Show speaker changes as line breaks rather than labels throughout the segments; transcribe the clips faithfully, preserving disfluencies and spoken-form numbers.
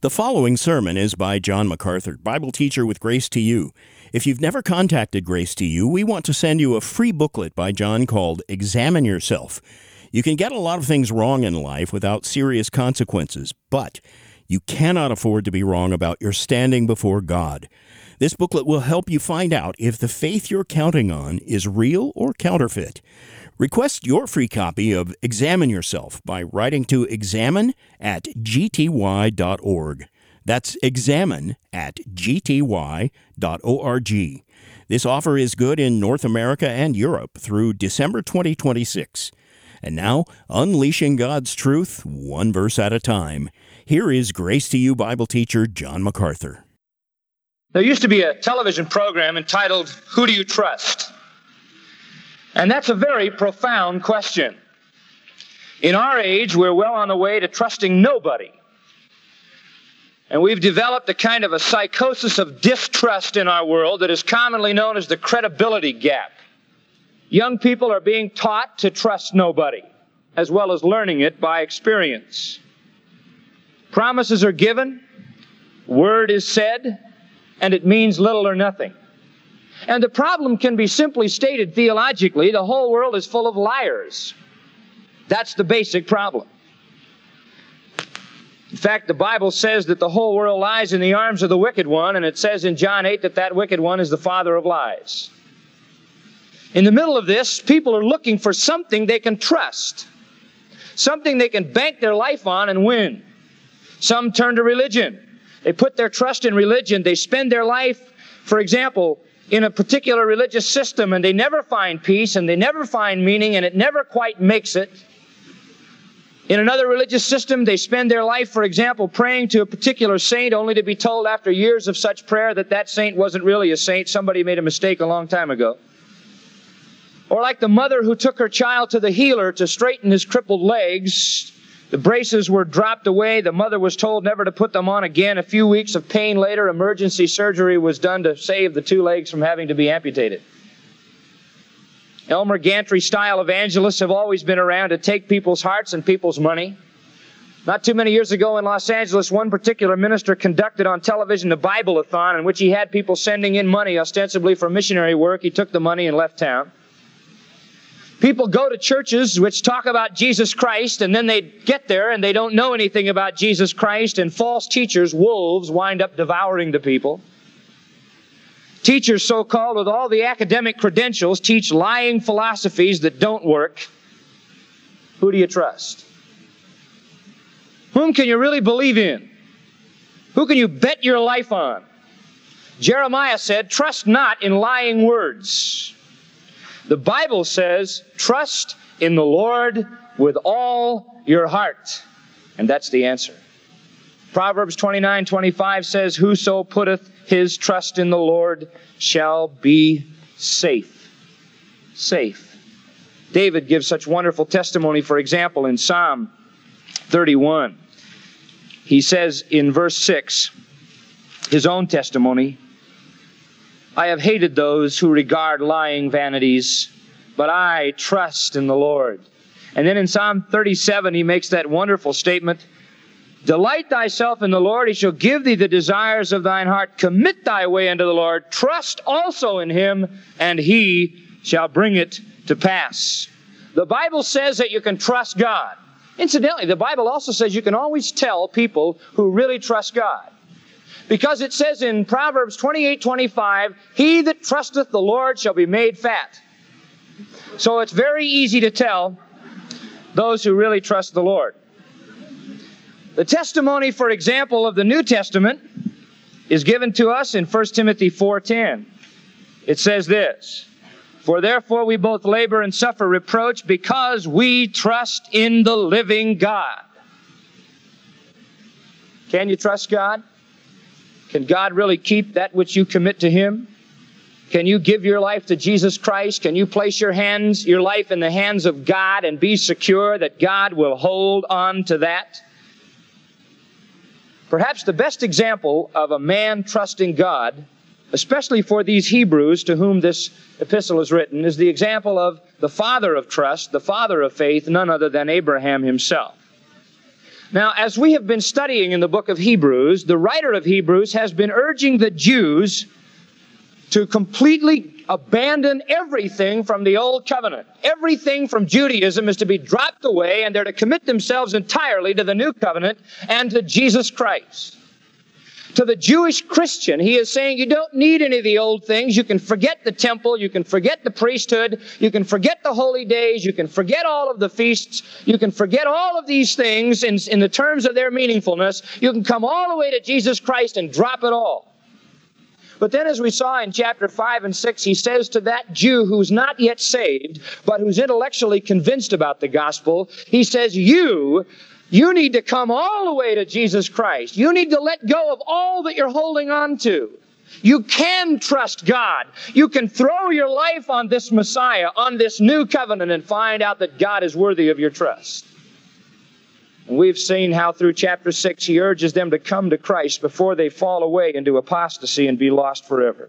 The following sermon is by John MacArthur, Bible teacher with Grace to You. If you've never contacted Grace to You, we want to send you a free booklet by John called Examine Yourself. You can get a lot of things wrong in life without serious consequences, but you cannot afford to be wrong about your standing before God. This booklet will help you find out if the faith you're counting on is real or counterfeit. Request your free copy of Examine Yourself by writing to examine at g t y dot org. That's examine at g t y dot org. This offer is good in North America and Europe through December twenty twenty-six. And now, unleashing God's truth, one verse at a time. Here is Grace to You Bible teacher John MacArthur.
There used to be a television program entitled, Who Do You Trust? And that's a very profound question. In our age, we're well on the way to trusting nobody. And we've developed a kind of a psychosis of distrust in our world that is commonly known as the credibility gap. Young people are being taught to trust nobody, as well as learning it by experience. Promises are given, word is said, and it means little or nothing. And the problem can be simply stated theologically. The whole world is full of liars. That's the basic problem. In fact, the Bible says that the whole world lies in the arms of the wicked one, and it says in John eight that that wicked one is the father of lies. In the middle of this, people are looking for something they can trust, something they can bank their life on and win. Some turn to religion. They put their trust in religion. They spend their life, for example, in a particular religious system, and they never find peace, and they never find meaning, and it never quite makes it. In another religious system, they spend their life, for example, praying to a particular saint, only to be told after years of such prayer that that saint wasn't really a saint. Somebody made a mistake a long time ago. Or like the mother who took her child to the healer to straighten his crippled legs. The braces were dropped away. The mother was told never to put them on again. A few weeks of pain later, emergency surgery was done to save the two legs from having to be amputated. Elmer Gantry-style evangelists have always been around to take people's hearts and people's money. Not too many years ago in Los Angeles, one particular minister conducted on television a Bible-a-thon in which he had people sending in money ostensibly for missionary work. He took the money and left town. People go to churches which talk about Jesus Christ, and then they get there and they don't know anything about Jesus Christ, and false teachers, wolves, wind up devouring the people. Teachers, so-called, with all the academic credentials, teach lying philosophies that don't work. Who do you trust? Whom can you really believe in? Who can you bet your life on? Jeremiah said, trust not in lying words. The Bible says, trust in the Lord with all your heart. And that's the answer. Proverbs twenty-nine twenty-five says, whoso putteth his trust in the Lord shall be safe. Safe. David gives such wonderful testimony, for example, in Psalm thirty-one. He says in verse six, his own testimony, I have hated those who regard lying vanities, but I trust in the Lord. And then in Psalm thirty-seven, he makes that wonderful statement, delight thyself in the Lord, he shall give thee the desires of thine heart. Commit thy way unto the Lord. Trust also in him, and he shall bring it to pass. The Bible says that you can trust God. Incidentally, the Bible also says you can always tell people who really trust God. Because it says in Proverbs twenty-eight twenty-five, he that trusteth the Lord shall be made fat. So it's very easy to tell those who really trust the Lord. The testimony, for example, of the New Testament is given to us in First Timothy four ten. It says this, for therefore we both labor and suffer reproach because we trust in the living God. Can you trust God? Can God really keep that which you commit to Him? Can you give your life to Jesus Christ? Can you place your hands, your life in the hands of God and be secure that God will hold on to that? Perhaps the best example of a man trusting God, especially for these Hebrews to whom this epistle is written, is the example of the father of trust, the father of faith, none other than Abraham himself. Now, as we have been studying in the book of Hebrews, the writer of Hebrews has been urging the Jews to completely abandon everything from the Old Covenant. Everything from Judaism is to be dropped away, and they're to commit themselves entirely to the New Covenant and to Jesus Christ. To the Jewish Christian, he is saying you don't need any of the old things. You can forget the temple. You can forget the priesthood. You can forget the holy days. You can forget all of the feasts. You can forget all of these things in, in the terms of their meaningfulness. You can come all the way to Jesus Christ and drop it all. But then, as we saw in chapter five and six, he says to that Jew who's not yet saved, but who's intellectually convinced about the gospel, he says, you... You need to come all the way to Jesus Christ. You need to let go of all that you're holding on to. You can trust God. You can throw your life on this Messiah, on this new covenant, and find out that God is worthy of your trust. And we've seen how through chapter six he urges them to come to Christ before they fall away into apostasy and be lost forever.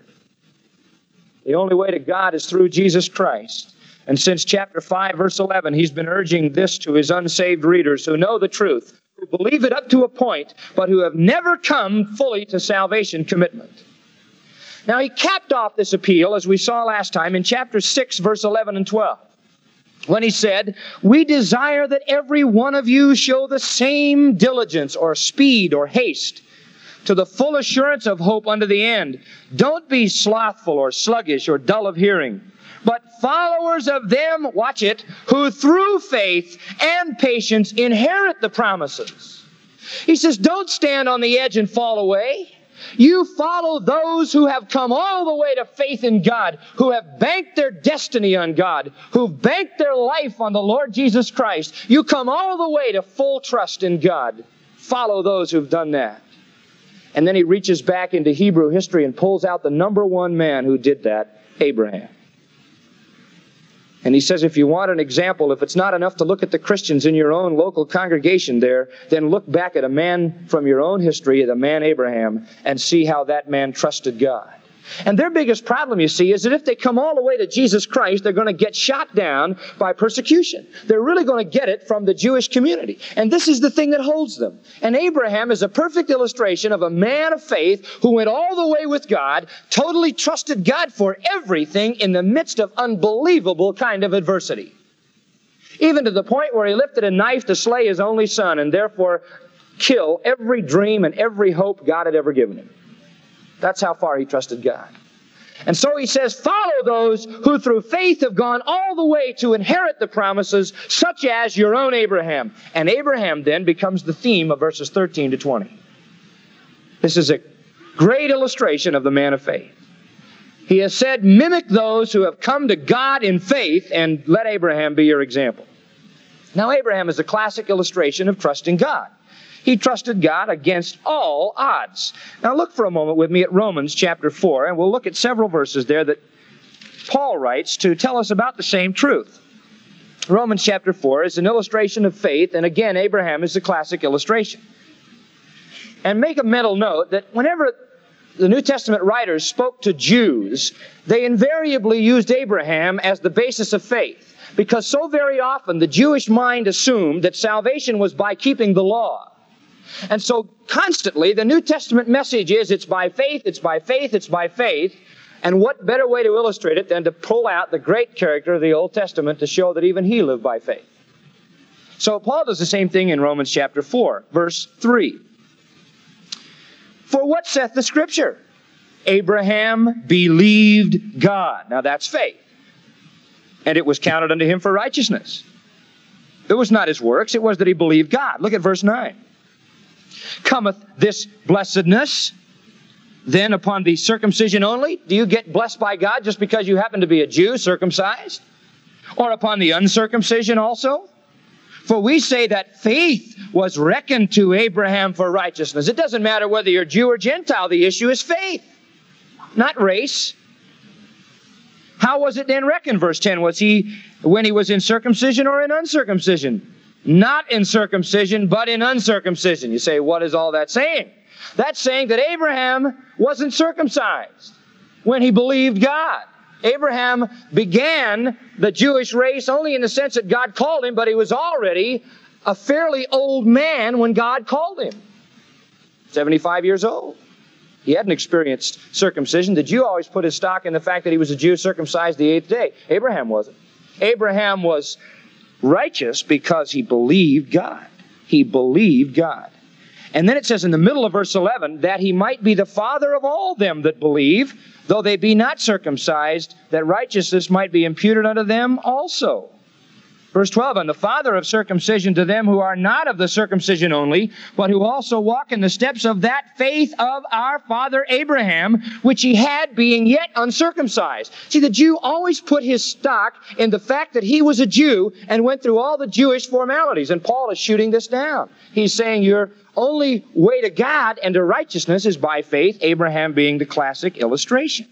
The only way to God is through Jesus Christ. And since chapter five, verse eleven, he's been urging this to his unsaved readers who know the truth, who believe it up to a point, but who have never come fully to salvation commitment. Now, he capped off this appeal, as we saw last time, in chapter six, verse eleven and twelve, when he said, we desire that every one of you show the same diligence or speed or haste to the full assurance of hope unto the end. Don't be slothful or sluggish or dull of hearing, but followers of them, watch it, who through faith and patience inherit the promises. He says, don't stand on the edge and fall away. You follow those who have come all the way to faith in God, who have banked their destiny on God, who've banked their life on the Lord Jesus Christ. You come all the way to full trust in God. Follow those who've done that. And then he reaches back into Hebrew history and pulls out the number one man who did that, Abraham. And he says, if you want an example, if it's not enough to look at the Christians in your own local congregation there, then look back at a man from your own history, the man Abraham, and see how that man trusted God. And their biggest problem, you see, is that if they come all the way to Jesus Christ, they're going to get shot down by persecution. They're really going to get it from the Jewish community. And this is the thing that holds them. And Abraham is a perfect illustration of a man of faith who went all the way with God, totally trusted God for everything in the midst of unbelievable kind of adversity. Even to the point where he lifted a knife to slay his only son and therefore kill every dream and every hope God had ever given him. That's how far he trusted God. And so he says, follow those who through faith have gone all the way to inherit the promises, such as your own Abraham. And Abraham then becomes the theme of verses thirteen to twenty. This is a great illustration of the man of faith. He has said, mimic those who have come to God in faith, and let Abraham be your example. Now, Abraham is a classic illustration of trusting God. He trusted God against all odds. Now look for a moment with me at Romans chapter four, and we'll look at several verses there that Paul writes to tell us about the same truth. Romans chapter four is an illustration of faith, and again, Abraham is a classic illustration. And make a mental note that whenever the New Testament writers spoke to Jews, they invariably used Abraham as the basis of faith, because so very often the Jewish mind assumed that salvation was by keeping the law. And so constantly the New Testament message is it's by faith, it's by faith, it's by faith. And what better way to illustrate it than to pull out the great character of the Old Testament to show that even he lived by faith. So Paul does the same thing in Romans chapter four, verse three. For what saith the Scripture? Abraham believed God. Now that's faith. And it was counted unto him for righteousness. It was not his works, it was that he believed God. Look at verse nine. Cometh this blessedness then upon the circumcision only? Do you get blessed by God just because you happen to be a Jew, circumcised? Or upon the uncircumcision also? For we say that faith was reckoned to Abraham for righteousness. It doesn't matter whether you're Jew or Gentile. The issue is faith, not race. How was it then reckoned? Verse ten, was he when he was in circumcision or in uncircumcision? Not in circumcision, but in uncircumcision. You say, what is all that saying? That's saying that Abraham wasn't circumcised when he believed God. Abraham began the Jewish race only in the sense that God called him, but he was already a fairly old man when God called him. seventy-five years old. He hadn't experienced circumcision. The Jew always put his stock in the fact that he was a Jew circumcised the eighth day. Abraham wasn't. Abraham was righteous because he believed God. He believed God. And then it says in the middle of verse eleven, that he might be the father of all them that believe, though they be not circumcised, that righteousness might be imputed unto them also. Verse twelve, and the father of circumcision to them who are not of the circumcision only, but who also walk in the steps of that faith of our father Abraham, which he had being yet uncircumcised. See, the Jew always put his stock in the fact that he was a Jew and went through all the Jewish formalities. And Paul is shooting this down. He's saying your only way to God and to righteousness is by faith, Abraham being the classic illustration.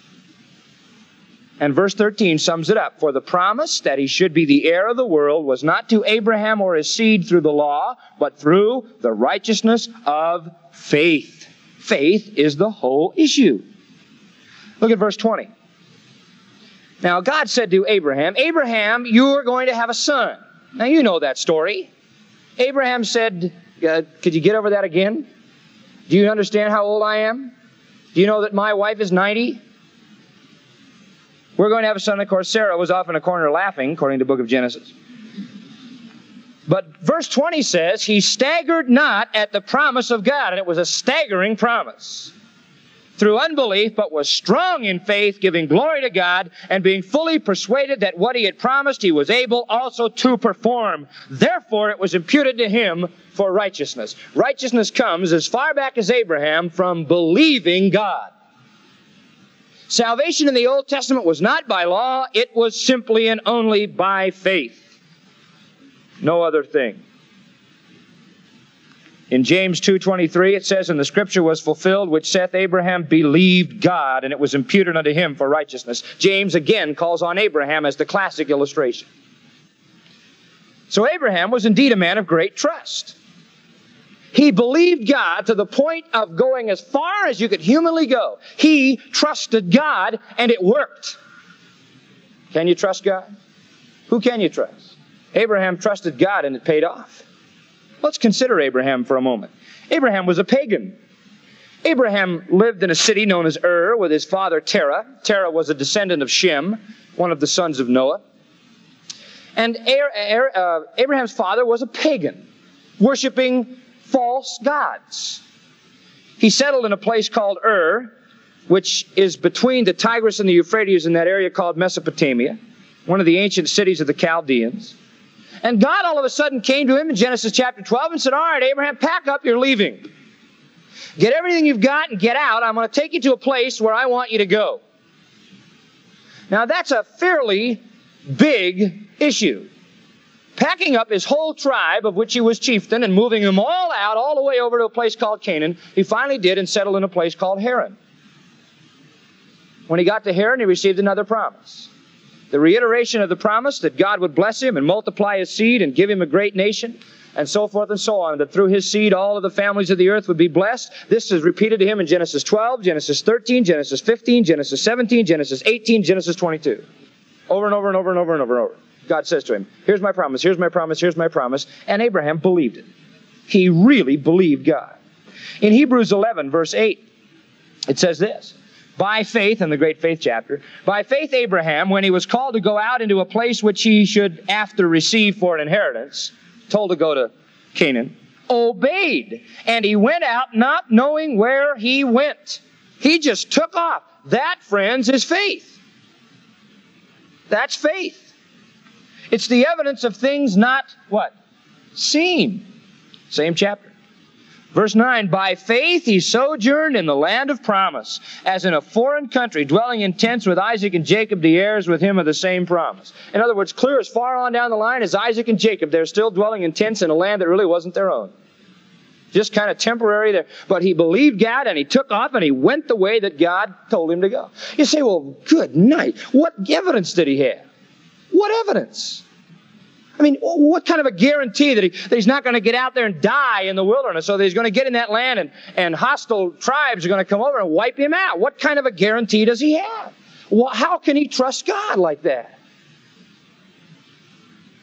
And verse thirteen sums it up. For the promise that he should be the heir of the world was not to Abraham or his seed through the law, but through the righteousness of faith. Faith is the whole issue. Look at verse twenty. Now God said to Abraham, Abraham, you're going to have a son. Now you know that story. Abraham said, uh, could you get over that again? Do you understand how old I am? Do you know that my wife is ninety? We're going to have a son. Of course, Sarah was off in a corner laughing, according to the book of Genesis. But verse twenty says, he staggered not at the promise of God. And it was a staggering promise. Through unbelief, but was strong in faith, giving glory to God, and being fully persuaded that what he had promised he was able also to perform. Therefore it was imputed to him for righteousness. Righteousness comes as far back as Abraham from believing God. Salvation in the Old Testament was not by law, it was simply and only by faith. No other thing. In James two twenty-three it says, and the scripture was fulfilled, which saith Abraham believed God, and it was imputed unto him for righteousness. James again calls on Abraham as the classic illustration. So Abraham was indeed a man of great trust. He believed God to the point of going as far as you could humanly go. He trusted God, and it worked. Can you trust God? Who can you trust? Abraham trusted God, and it paid off. Let's consider Abraham for a moment. Abraham was a pagan. Abraham lived in a city known as Ur with his father Terah. Terah was a descendant of Shem, one of the sons of Noah. And Abraham's father was a pagan, worshiping false gods. He settled in a place called Ur, which is between the Tigris and the Euphrates in that area called Mesopotamia, one of the ancient cities of the Chaldeans. And God all of a sudden came to him in Genesis chapter twelve and said, all right, Abraham, pack up, you're leaving. Get everything you've got and get out. I'm going to take you to a place where I want you to go. Now that's a fairly big issue. Packing up his whole tribe, of which he was chieftain, and moving them all out, all the way over to a place called Canaan, he finally did and settled in a place called Haran. When he got to Haran, he received another promise. The reiteration of the promise that God would bless him and multiply his seed and give him a great nation, and so forth and so on, that through his seed all of the families of the earth would be blessed. This is repeated to him in Genesis twelve, Genesis thirteen, Genesis fifteen, Genesis seventeen, Genesis eighteen, Genesis twenty-two. Over and over and over and over and over and over. God says to him, here's my promise, here's my promise, here's my promise. And Abraham believed it. He really believed God. In Hebrews eleven, verse eight, it says this, by faith, in the great faith chapter, by faith Abraham, when he was called to go out into a place which he should after receive for an inheritance, told to go to Canaan, obeyed. And he went out not knowing where he went. He just took off. That, friends, is faith. That's faith. It's the evidence of things not, what? Seen. Same chapter. Verse nine, by faith he sojourned in the land of promise, as in a foreign country, dwelling in tents with Isaac and Jacob, the heirs with him of the same promise. In other words, clear as far on down the line as Isaac and Jacob, they're still dwelling in tents in a land that really wasn't their own. Just kind of temporary there. But he believed God, and he took off, and he went the way that God told him to go. You say, well, good night. What evidence did he have? What evidence? I mean, what kind of a guarantee that, he, that he's not going to get out there and die in the wilderness, or that he's going to get in that land and, and hostile tribes are going to come over and wipe him out? What kind of a guarantee does he have? Well, how can he trust God like that?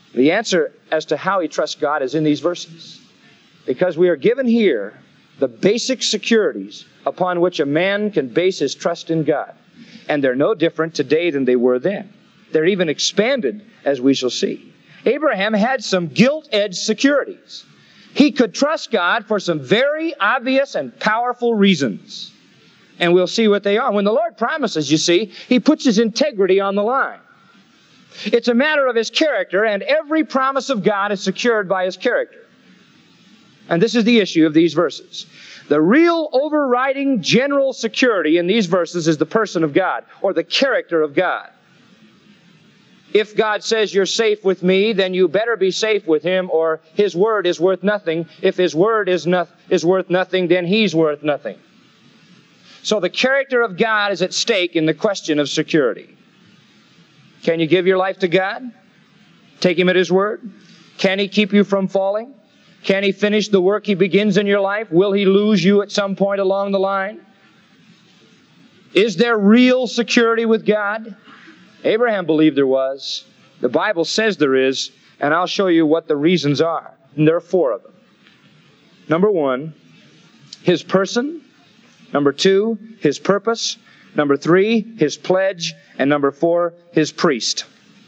The answer as to how he trusts God is in these verses. Because we are given here the basic securities upon which a man can base his trust in God. And they're no different today than they were then. They're even expanded, as we shall see. Abraham had some gilt-edged securities. He could trust God for some very obvious and powerful reasons. And we'll see what they are. When the Lord promises, you see, He puts His integrity on the line. It's a matter of His character, and every promise of God is secured by His character. And this is the issue of these verses. The real overriding general security in these verses is the person of God, or the character of God. If God says you're safe with me, then you better be safe with Him, or His word is worth nothing. If His word is, no, is worth nothing, then He's worth nothing. So the character of God is at stake in the question of security. Can you give your life to God? Take Him at His word? Can He keep you from falling? Can He finish the work He begins in your life? Will He lose you at some point along the line? Is there real security with God? Abraham believed there was. The Bible says there is, and I'll show you what the reasons are. And there are four of them. Number one, His person. Number two, His purpose. Number three, His pledge. And number four, His priest.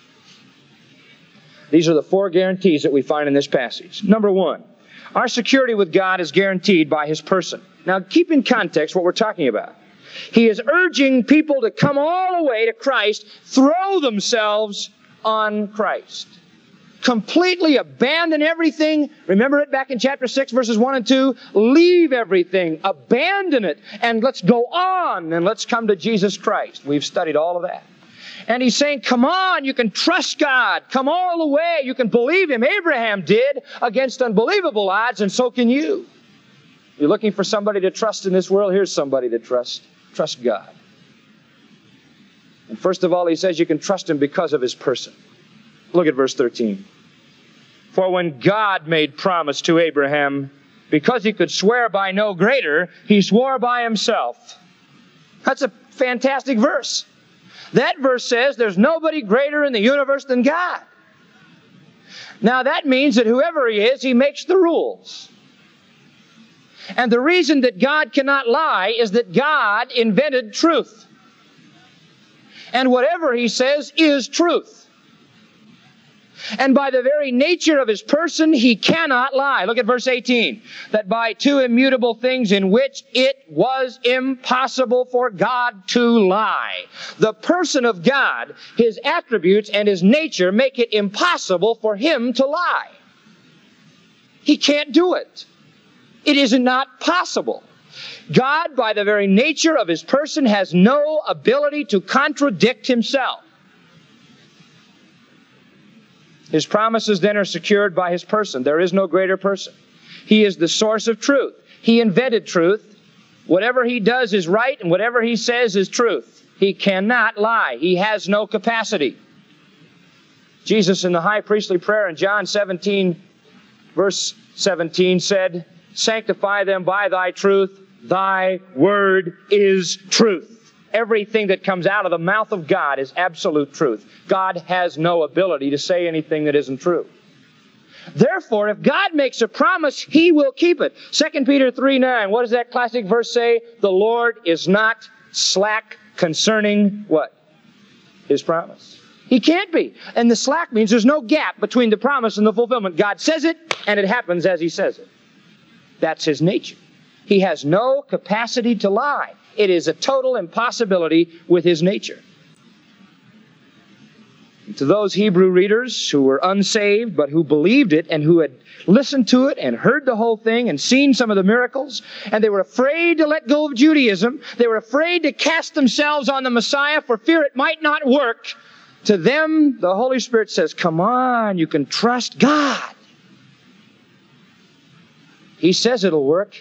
These are the four guarantees that we find in this passage. Number one, our security with God is guaranteed by His person. Now, keep in context what we're talking about. He is urging people to come all the way to Christ, throw themselves on Christ. Completely abandon everything. Remember it back in chapter six, verses one and two. Leave everything. Abandon it. And let's go on and let's come to Jesus Christ. We've studied all of that. And He's saying, come on, you can trust God. Come all the way. You can believe Him. Abraham did against unbelievable odds, and so can you. You're looking for somebody to trust in this world? Here's somebody to trust. Trust God. And first of all, He says you can trust Him because of His person. Look at verse thirteen. For when God made promise to Abraham, because He could swear by no greater, He swore by Himself. That's a fantastic verse. That verse says there's nobody greater in the universe than God. Now that means that whoever He is, He makes the rules. And the reason that God cannot lie is that God invented truth. And whatever He says is truth. And by the very nature of His person, He cannot lie. Look at verse eighteen. That by two immutable things in which it was impossible for God to lie. The person of God, His attributes and His nature make it impossible for Him to lie. He can't do it. It is not possible. God, by the very nature of His person, has no ability to contradict Himself. His promises then are secured by His person. There is no greater person. He is the source of truth. He invented truth. Whatever He does is right, and whatever He says is truth. He cannot lie. He has no capacity. Jesus in the high priestly prayer in John seventeen, verse seventeen said, sanctify them by Thy truth. Thy word is truth. Everything that comes out of the mouth of God is absolute truth. God has no ability to say anything that isn't true. Therefore, if God makes a promise, He will keep it. Second Peter three nine, what does that classic verse say? The Lord is not slack concerning what? His promise. He can't be. And the slack means there's no gap between the promise and the fulfillment. God says it, and it happens as He says it. That's His nature. He has no capacity to lie. It is a total impossibility with His nature. To those Hebrew readers who were unsaved, but who believed it and who had listened to it and heard the whole thing and seen some of the miracles, and they were afraid to let go of Judaism, they were afraid to cast themselves on the Messiah for fear it might not work, to them the Holy Spirit says, come on, you can trust God. He says it'll work.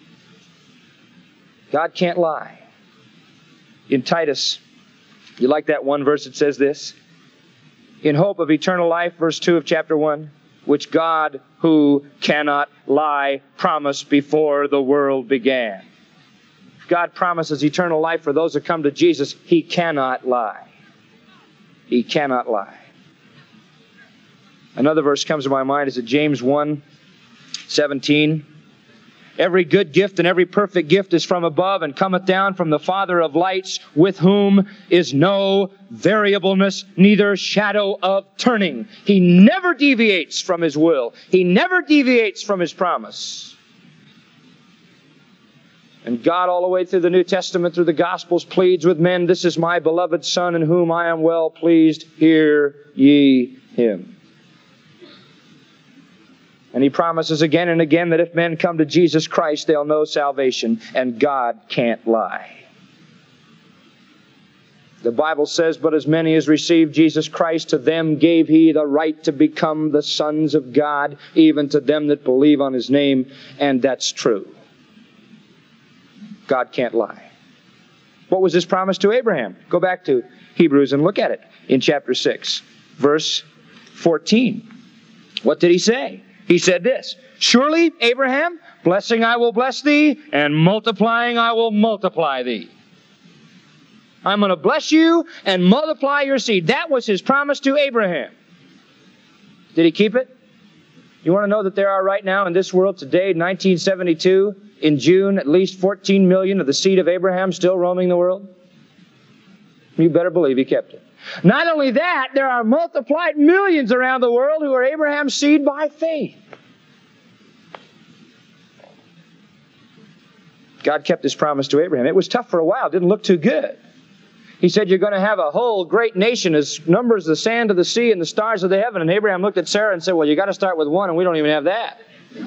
God can't lie. In Titus, you like that one verse that says this? In hope of eternal life, verse two of chapter one, which God, who cannot lie, promised before the world began. God promises eternal life for those who come to Jesus. He cannot lie. He cannot lie. Another verse comes to my mind is at James one seventeen. Every good gift and every perfect gift is from above and cometh down from the Father of lights, with whom is no variableness, neither shadow of turning. He never deviates from His will. He never deviates from His promise. And God, all the way through the New Testament, through the Gospels, pleads with men, "This is my beloved Son, in whom I am well pleased. Hear ye Him." And He promises again and again that if men come to Jesus Christ, they'll know salvation. And God can't lie. The Bible says, "But as many as received Jesus Christ, to them gave He the right to become the sons of God, even to them that believe on His name." And that's true. God can't lie. What was His promise to Abraham? Go back to Hebrews and look at it in chapter six, verse fourteen. What did He say? He said this, "Surely, Abraham, blessing I will bless thee, and multiplying I will multiply thee." I'm going to bless you and multiply your seed. That was His promise to Abraham. Did He keep it? You want to know that there are right now in this world today, nineteen seventy-two, in June, at least fourteen million of the seed of Abraham still roaming the world? You better believe He kept it. Not only that, there are multiplied millions around the world who are Abraham's seed by faith. God kept His promise to Abraham. It was tough for a while. It didn't look too good. He said, "You're going to have a whole great nation as numbers the sand of the sea and the stars of the heaven." And Abraham looked at Sarah and said, "Well, you got to start with one, and we don't even have that."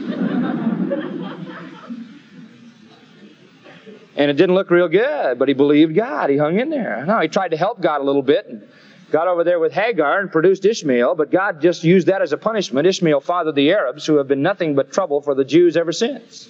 And it didn't look real good, but he believed God. He hung in there. No, he tried to help God a little bit and got over there with Hagar and produced Ishmael, but God just used that as a punishment. Ishmael fathered the Arabs, who have been nothing but trouble for the Jews ever since.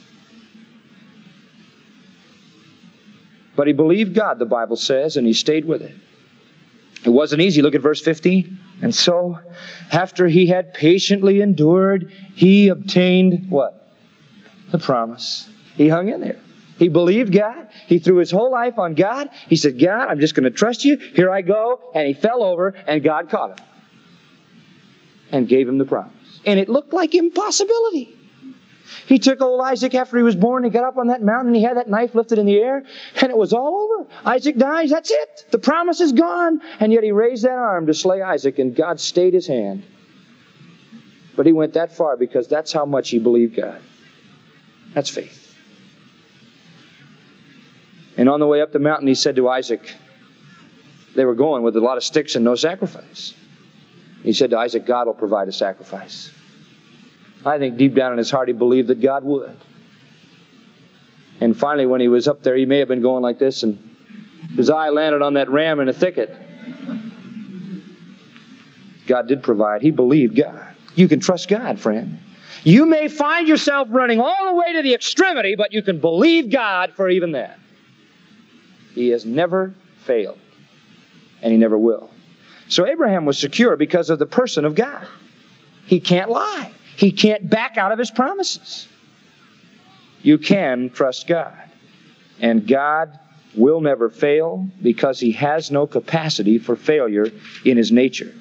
But he believed God, the Bible says, and he stayed with it. It wasn't easy. Look at verse fifteen. "And so, after he had patiently endured, he obtained" what? The promise. He hung in there. He believed God. He threw his whole life on God. He said, "God, I'm just going to trust you. Here I go." And he fell over, and God caught him and gave him the promise. And it looked like impossibility. He took old Isaac after he was born. He got up on that mountain, and he had that knife lifted in the air, and it was all over. Isaac dies. That's it. The promise is gone. And yet he raised that arm to slay Isaac, and God stayed His hand. But he went that far because that's how much he believed God. That's faith. And on the way up the mountain, he said to Isaac, they were going with a lot of sticks and no sacrifice. He said to Isaac, "God will provide a sacrifice." I think deep down in his heart, he believed that God would. And finally, when he was up there, he may have been going like this, and his eye landed on that ram in a thicket. God did provide. He believed God. You can trust God, friend. You may find yourself running all the way to the extremity, but you can believe God for even that. He has never failed, and He never will. So Abraham was secure because of the person of God. He can't lie. He can't back out of His promises. You can trust God. And God will never fail because He has no capacity for failure in His nature.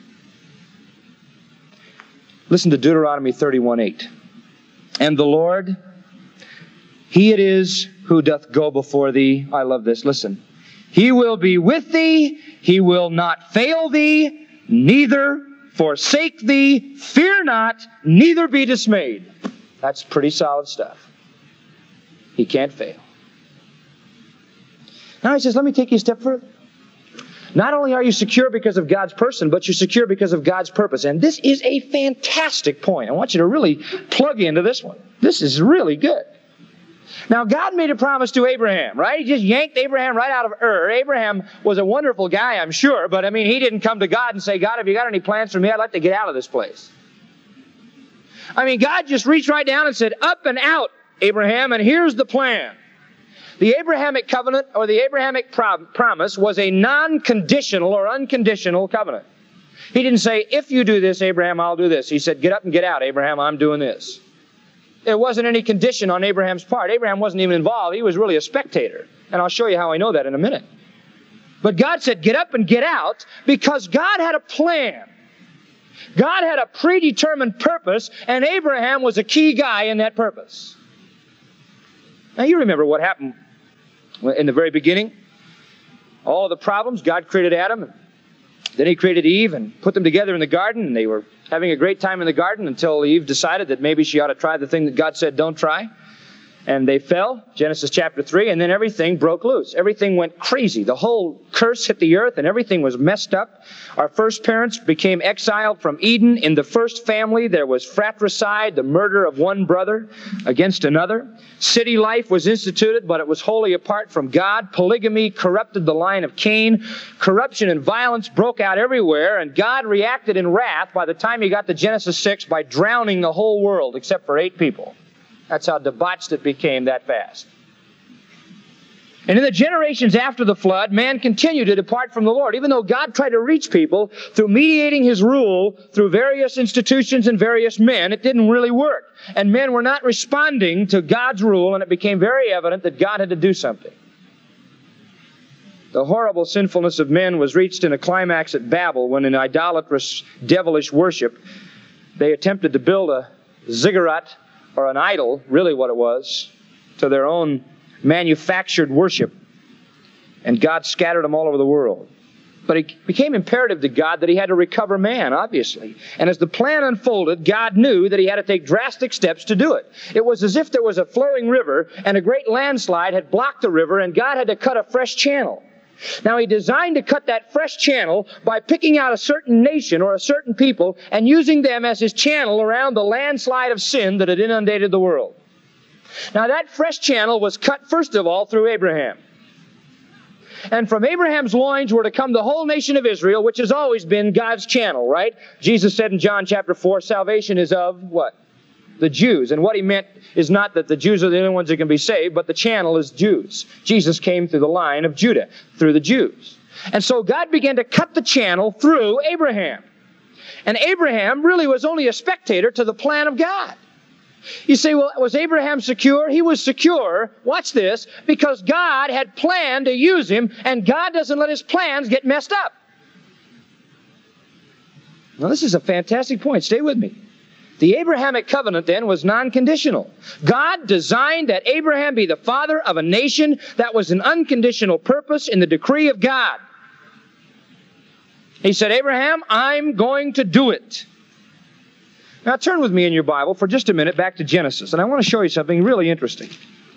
Listen to Deuteronomy thirty-one eight. "And the Lord, He it is who doth go before thee." I love this. Listen. "He will be with thee. He will not fail thee, neither forsake thee. Fear not, neither be dismayed." That's pretty solid stuff. He can't fail. Now he says, let me take you a step further. Not only are you secure because of God's person, but you're secure because of God's purpose. And this is a fantastic point. I want you to really plug into this one. This is really good. Now, God made a promise to Abraham, right? He just yanked Abraham right out of Ur. Abraham was a wonderful guy, I'm sure, but I mean, he didn't come to God and say, "God, have you got any plans for me? I'd like to get out of this place." I mean, God just reached right down and said, "Up and out, Abraham, and here's the plan." The Abrahamic covenant, or the Abrahamic pro- promise, was a non-conditional or unconditional covenant. He didn't say, "If you do this, Abraham, I'll do this." He said, "Get up and get out, Abraham, I'm doing this." There wasn't any condition on Abraham's part. Abraham wasn't even involved. He was really a spectator. And I'll show you how I know that in a minute. But God said, "Get up and get out," because God had a plan. God had a predetermined purpose, and Abraham was a key guy in that purpose. Now, you remember what happened in the very beginning. All the problems. God created Adam, and then He created Eve and put them together in the garden, and they were having a great time in the garden until Eve decided that maybe she ought to try the thing that God said don't try. And they fell, Genesis chapter three, and then everything broke loose. Everything went crazy. The whole curse hit the earth, and everything was messed up. Our first parents became exiled from Eden. In the first family, there was fratricide, the murder of one brother against another. City life was instituted, but it was wholly apart from God. Polygamy corrupted the line of Cain. Corruption and violence broke out everywhere, and God reacted in wrath by the time He got to Genesis six by drowning the whole world except for eight people. That's how debauched it became that fast. And in the generations after the flood, man continued to depart from the Lord. Even though God tried to reach people through mediating His rule through various institutions and various men, it didn't really work. And men were not responding to God's rule, and it became very evident that God had to do something. The horrible sinfulness of men was reached in a climax at Babel when in idolatrous, devilish worship, they attempted to build a ziggurat, or an idol, really what it was, to their own manufactured worship. And God scattered them all over the world. But it became imperative to God that He had to recover man, obviously. And as the plan unfolded, God knew that He had to take drastic steps to do it. It was as if there was a flowing river, and a great landslide had blocked the river, and God had to cut a fresh channel. Now, He designed to cut that fresh channel by picking out a certain nation or a certain people and using them as His channel around the landslide of sin that had inundated the world. Now, that fresh channel was cut, first of all, through Abraham. And from Abraham's loins were to come the whole nation of Israel, which has always been God's channel, right? Jesus said in John chapter four, salvation is of what? The Jews. And what He meant is not that the Jews are the only ones that can be saved, but the channel is Jews. Jesus came through the line of Judah, through the Jews. And so God began to cut the channel through Abraham. And Abraham really was only a spectator to the plan of God. You say, well, was Abraham secure? He was secure, watch this, because God had planned to use him, and God doesn't let His plans get messed up. Now, this is a fantastic point. Stay with me. The Abrahamic covenant then was non-conditional. God designed that Abraham be the father of a nation. That was an unconditional purpose in the decree of God. He said, Abraham, I'm going to do it. Now turn with me in your Bible for just a minute back to Genesis, and I want to show you something really interesting.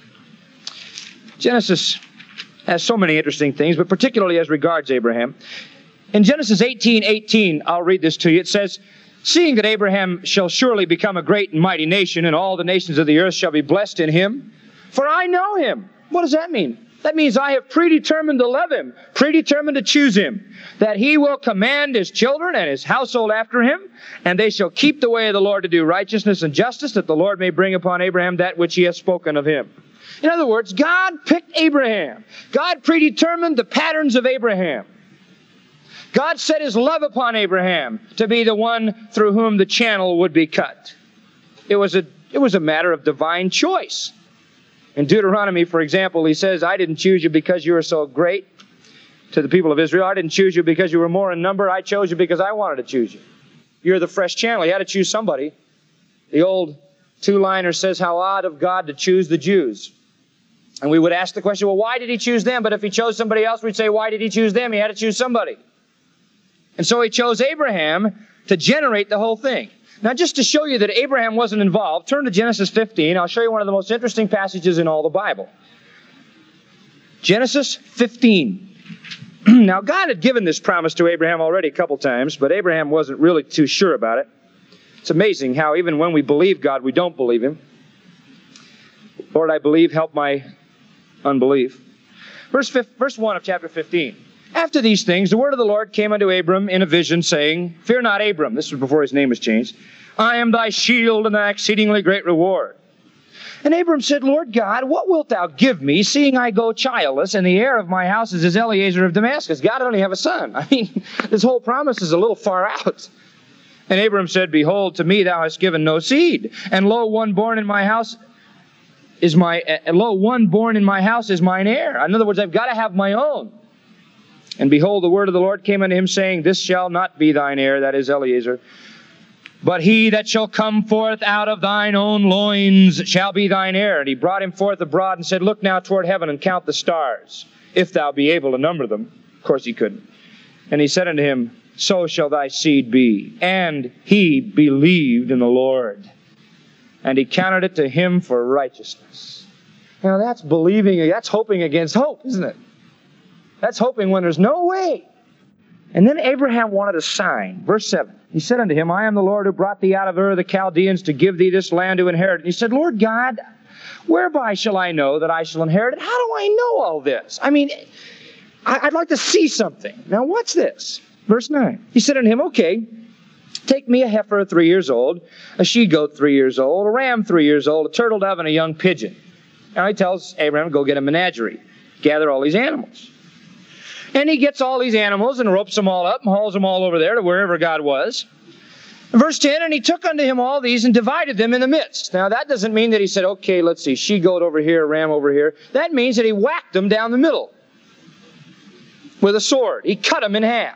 Genesis has so many interesting things, but particularly as regards Abraham. In Genesis eighteen eighteen, I'll read this to you. It says, seeing that Abraham shall surely become a great and mighty nation, and all the nations of the earth shall be blessed in him, for I know him. What does that mean? That means I have predetermined to love him, predetermined to choose him, that he will command his children and his household after him, and they shall keep the way of the Lord to do righteousness and justice, that the Lord may bring upon Abraham that which He has spoken of him. In other words, God picked Abraham. God predetermined the patterns of Abraham. God set His love upon Abraham to be the one through whom the channel would be cut. It was a, it was a matter of divine choice. In Deuteronomy, for example, He says, I didn't choose you because you were so great to the people of Israel. I didn't choose you because you were more in number. I chose you because I wanted to choose you. You're the fresh channel. He had to choose somebody. The old two-liner says, how odd of God to choose the Jews. And we would ask the question, well, why did He choose them? But if He chose somebody else, we'd say, why did He choose them? He had to choose somebody. And so He chose Abraham to generate the whole thing. Now, just to show you that Abraham wasn't involved, turn to Genesis fifteen. I'll show you one of the most interesting passages in all the Bible. Genesis fifteen. Now, God had given this promise to Abraham already a couple times, but Abraham wasn't really too sure about it. It's amazing how even when we believe God, we don't believe Him. Lord, I believe, help my unbelief. Verse, verse one of chapter fifteen. After these things, the word of the Lord came unto Abram in a vision, saying, fear not, Abram. This was before his name was changed. I am thy shield and thy exceedingly great reward. And Abram said, Lord God, what wilt thou give me, seeing I go childless, and the heir of my house is as Eliezer of Damascus? God, I only have a son. I mean, this whole promise is a little far out. And Abram said, behold, to me thou hast given no seed, and lo, one born in my house is my, and lo, one born in my house is mine heir. In other words, I've got to have my own. And behold, the word of the Lord came unto him, saying, this shall not be thine heir, that is Eliezer, But he that shall come forth out of thine own loins shall be thine heir. And he brought him forth abroad and said, Look now toward heaven and count the stars, if thou be able to number them. Of course he couldn't. And he said unto him, So shall thy seed be. And he believed in the Lord, and he counted it to him for righteousness. Now that's believing, that's hoping against hope, isn't it? That's hoping when there's no way. And then Abraham wanted a sign. Verse seven. He said unto him, I am the Lord who brought thee out of Ur of the Chaldeans to give thee this land to inherit. And he said, Lord God, whereby shall I know that I shall inherit it? How do I know all this? I mean, I'd like to see something. Now what's this? Verse nine. He said unto him, Okay, take me a heifer three years old, a she-goat three years old, a ram three years old, a turtle dove, and a young pigeon. Now he tells Abraham to go get a menagerie, gather all these animals. And he gets all these animals and ropes them all up and hauls them all over there to wherever God was. Verse ten, and he took unto him all these and divided them in the midst. Now that doesn't mean that he said, okay, let's see, she-goat over here, ram over here. That means that he whacked them down the middle with a sword. He cut them in half.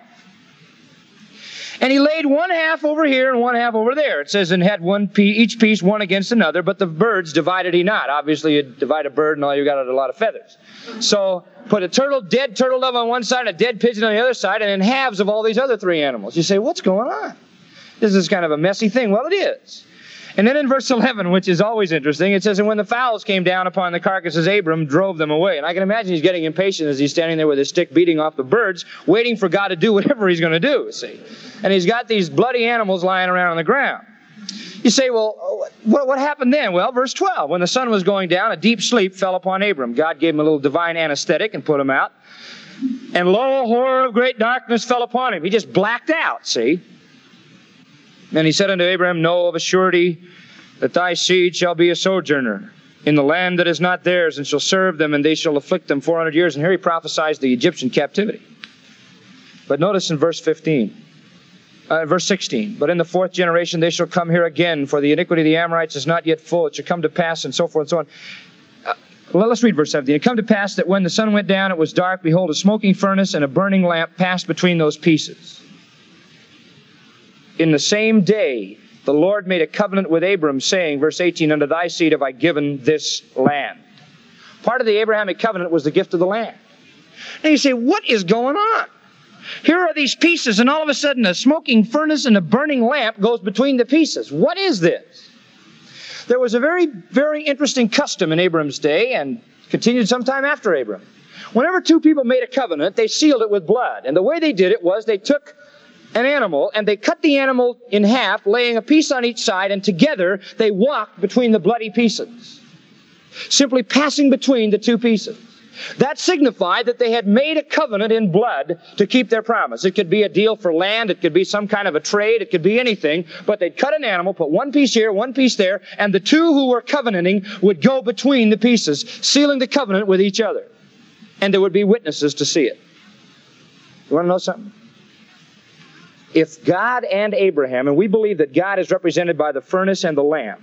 And he laid one half over here and one half over there. It says, and had one piece, each piece one against another, but the birds divided he not. Obviously, you divide a bird and all you got is a lot of feathers. So put a turtle, dead turtle dove on one side, and a dead pigeon on the other side, and then halves of all these other three animals. You say, what's going on? This is kind of a messy thing. Well, it is. And then in verse eleven, which is always interesting, it says, and when the fowls came down upon the carcasses, Abram drove them away. And I can imagine he's getting impatient as he's standing there with his stick beating off the birds, waiting for God to do whatever he's going to do, see. And he's got these bloody animals lying around on the ground. You say, well, what, what happened then? Well, verse twelve, when the sun was going down, a deep sleep fell upon Abram. God gave him a little divine anesthetic and put him out. And lo, a horror of great darkness fell upon him. He just blacked out, see. And he said unto Abraham, Know of a surety that thy seed shall be a sojourner in the land that is not theirs, and shall serve them, and they shall afflict them four hundred years. And here he prophesies the Egyptian captivity. But notice in verse fifteen, uh, verse sixteen, but in the fourth generation they shall come here again, for the iniquity of the Amorites is not yet full. It shall come to pass, and so forth and so on. Uh, well, let's read verse seventeen. It come to pass that when the sun went down, it was dark. Behold, a smoking furnace and a burning lamp passed between those pieces. In the same day, the Lord made a covenant with Abram, saying, verse eighteen, Unto thy seed have I given this land. Part of the Abrahamic covenant was the gift of the land. Now you say, what is going on? Here are these pieces, and all of a sudden a smoking furnace and a burning lamp goes between the pieces. What is this? There was a very, very interesting custom in Abram's day, and continued sometime after Abram. Whenever two people made a covenant, they sealed it with blood. And the way they did it was they took an animal, and they cut the animal in half, laying a piece on each side, and together they walked between the bloody pieces, simply passing between the two pieces. That signified that they had made a covenant in blood to keep their promise. It could be a deal for land, it could be some kind of a trade, it could be anything, but they'd cut an animal, put one piece here, one piece there, and the two who were covenanting would go between the pieces, sealing the covenant with each other. And there would be witnesses to see it. You want to know something? If God and Abraham, and we believe that God is represented by the furnace and the lamp,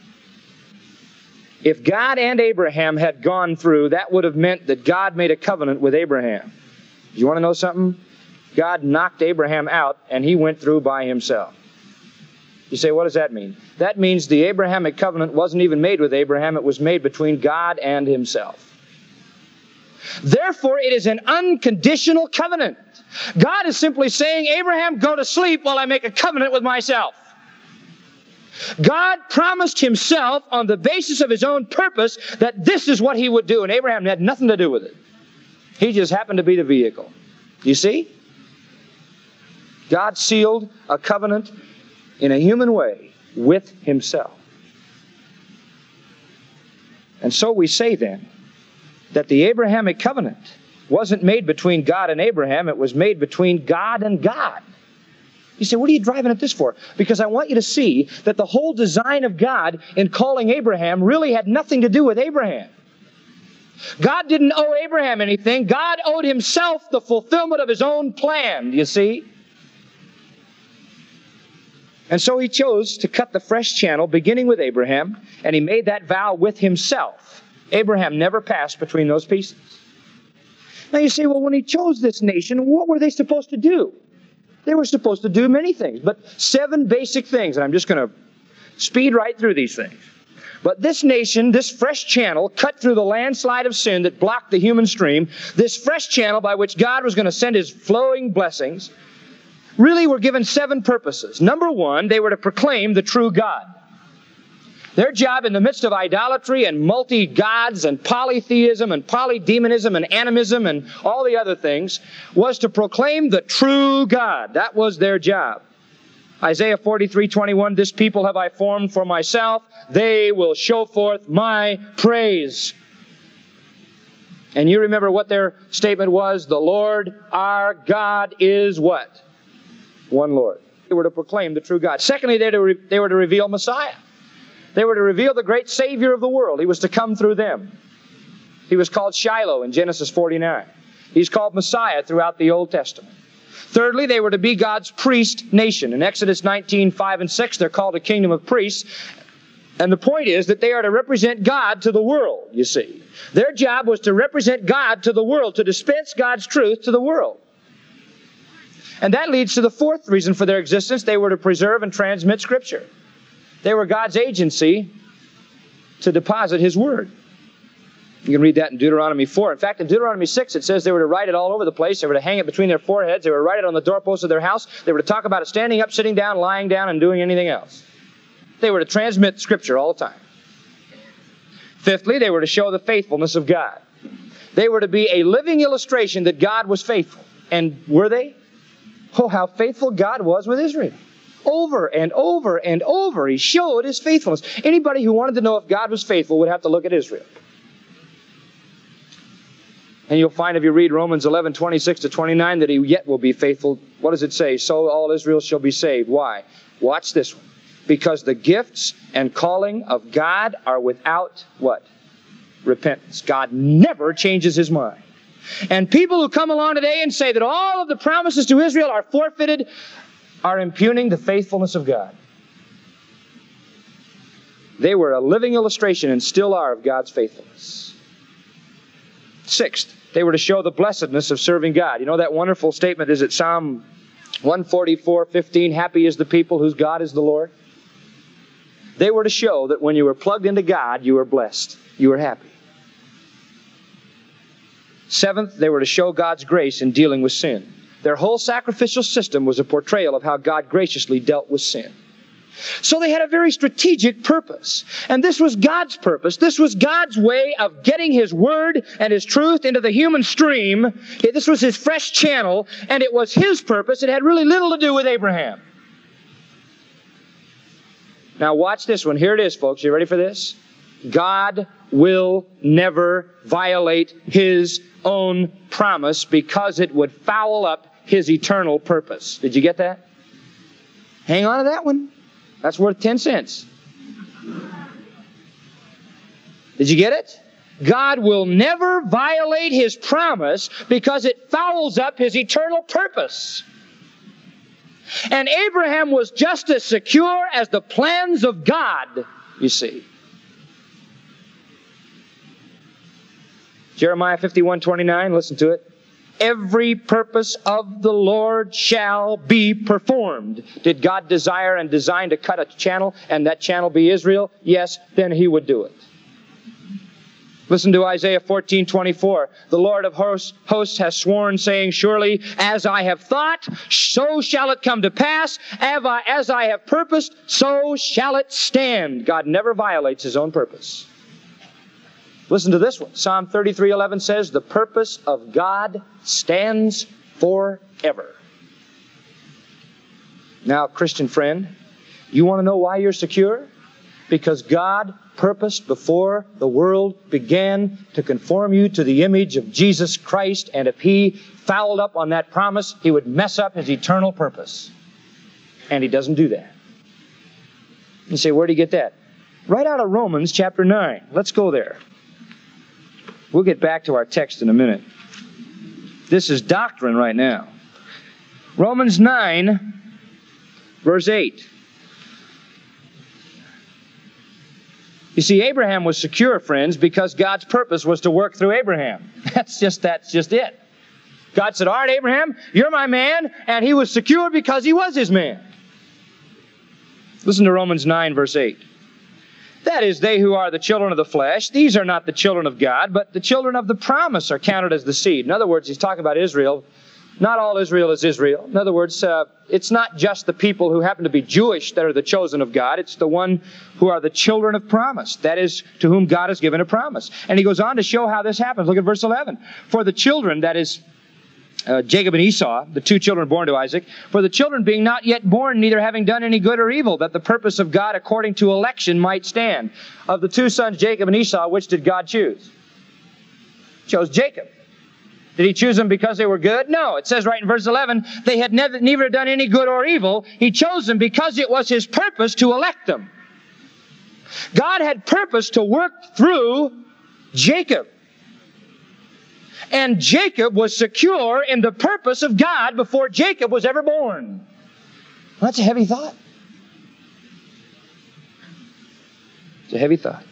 if God and Abraham had gone through, that would have meant that God made a covenant with Abraham. You want to know something? God knocked Abraham out, and he went through by himself. You say, what does that mean? That means the Abrahamic covenant wasn't even made with Abraham. It was made between God and himself. Therefore, it is an unconditional covenant. God is simply saying, Abraham, go to sleep while I make a covenant with myself. God promised himself on the basis of his own purpose that this is what he would do, and Abraham had nothing to do with it. He just happened to be the vehicle. You see? God sealed a covenant in a human way with himself. And so we say then that the Abrahamic covenant wasn't made between God and Abraham, it was made between God and God. You say, what are you driving at this for? Because I want you to see that the whole design of God in calling Abraham really had nothing to do with Abraham. God didn't owe Abraham anything. God owed himself the fulfillment of his own plan, you see? And so he chose to cut the fresh channel, beginning with Abraham, and he made that vow with himself. Abraham never passed between those pieces. Now you say, well, when he chose this nation, what were they supposed to do? They were supposed to do many things, but seven basic things, and I'm just going to speed right through these things. But this nation, this fresh channel cut through the landslide of sin that blocked the human stream, this fresh channel by which God was going to send His flowing blessings, really were given seven purposes. Number one, they were to proclaim the true God. Their job in the midst of idolatry and multi-gods and polytheism and polydemonism and animism and all the other things was to proclaim the true God. That was their job. Isaiah forty-three twenty-one, this people have I formed for myself. They will show forth my praise. And you remember what their statement was? The Lord our God is what? One Lord. They were to proclaim the true God. Secondly, they were to, they were to reveal Messiah. They were to reveal the great Savior of the world. He was to come through them. He was called Shiloh in Genesis forty-nine. He's called Messiah throughout the Old Testament. Thirdly, they were to be God's priest nation. In Exodus nineteen, five and six, they're called a kingdom of priests. And the point is that they are to represent God to the world, you see. Their job was to represent God to the world, to dispense God's truth to the world. And that leads to the fourth reason for their existence. They were to preserve and transmit Scripture. They were God's agency to deposit His Word. You can read that in Deuteronomy four. In fact, in Deuteronomy six, it says they were to write it all over the place. They were to hang it between their foreheads. They were to write it on the doorposts of their house. They were to talk about it standing up, sitting down, lying down, and doing anything else. They were to transmit Scripture all the time. Fifthly, they were to show the faithfulness of God. They were to be a living illustration that God was faithful. And were they? Oh, how faithful God was with Israel. Over and over and over, He showed His faithfulness. Anybody who wanted to know if God was faithful would have to look at Israel. And you'll find if you read Romans eleven, twenty-six to twenty-nine, that He yet will be faithful. What does it say? So all Israel shall be saved. Why? Watch this one. Because the gifts and calling of God are without what? Repentance. God never changes His mind. And people who come along today and say that all of the promises to Israel are forfeited are impugning the faithfulness of God. They were a living illustration and still are of God's faithfulness. Sixth, they were to show the blessedness of serving God. You know that wonderful statement is it Psalm one forty-four, fifteen, happy is the people whose God is the Lord. They were to show that when you were plugged into God, you were blessed. You were happy. Seventh, they were to show God's grace in dealing with sin. Their whole sacrificial system was a portrayal of how God graciously dealt with sin. So they had a very strategic purpose. And this was God's purpose. This was God's way of getting His Word and His truth into the human stream. This was His fresh channel, and it was His purpose. It had really little to do with Abraham. Now watch this one. Here it is, folks. You ready for this? God will never violate His own promise because it would foul up His eternal purpose. Did you get that? Hang on to that one. That's worth ten cents. Did you get it? God will never violate His promise because it fouls up His eternal purpose. And Abraham was just as secure as the plans of God, you see. Jeremiah fifty-one twenty-nine, listen to it. Every purpose of the Lord shall be performed. Did God desire and design to cut a channel and that channel be Israel? Yes, then He would do it. Listen to Isaiah fourteen twenty-four. The Lord of hosts, hosts has sworn, saying, surely as I have thought, so shall it come to pass. As I have purposed, so shall it stand. God never violates His own purpose. Listen to this one. Psalm thirty-three eleven says, the purpose of God stands forever. Now, Christian friend, you want to know why you're secure? Because God purposed before the world began to conform you to the image of Jesus Christ, and if He fouled up on that promise, He would mess up His eternal purpose. And He doesn't do that. You say, where do you get that? Right out of Romans chapter nine. Let's go there. We'll get back to our text in a minute. This is doctrine right now. Romans nine, verse eight. You see, Abraham was secure, friends, because God's purpose was to work through Abraham. That's just, that's just it. God said, all right, Abraham, you're my man, and he was secure because he was his man. Listen to Romans nine, verse eight. That is, they who are the children of the flesh, these are not the children of God, but the children of the promise are counted as the seed. In other words, he's talking about Israel. Not all Israel is Israel. In other words, uh, it's not just the people who happen to be Jewish that are the chosen of God. It's the one who are the children of promise. That is, to whom God has given a promise. And he goes on to show how this happens. Look at verse eleven. For the children, that is, uh, Jacob and Esau, the two children born to Isaac, for the children being not yet born, neither having done any good or evil, that the purpose of God according to election might stand. Of the two sons, Jacob and Esau, which did God choose? Chose Jacob. Did he choose them because they were good? No. It says right in verse eleven, they had never, neither done any good or evil. He chose them because it was his purpose to elect them. God had purpose to work through Jacob. And Jacob was secure in the purpose of God before Jacob was ever born. Well, that's a heavy thought. It's a heavy thought.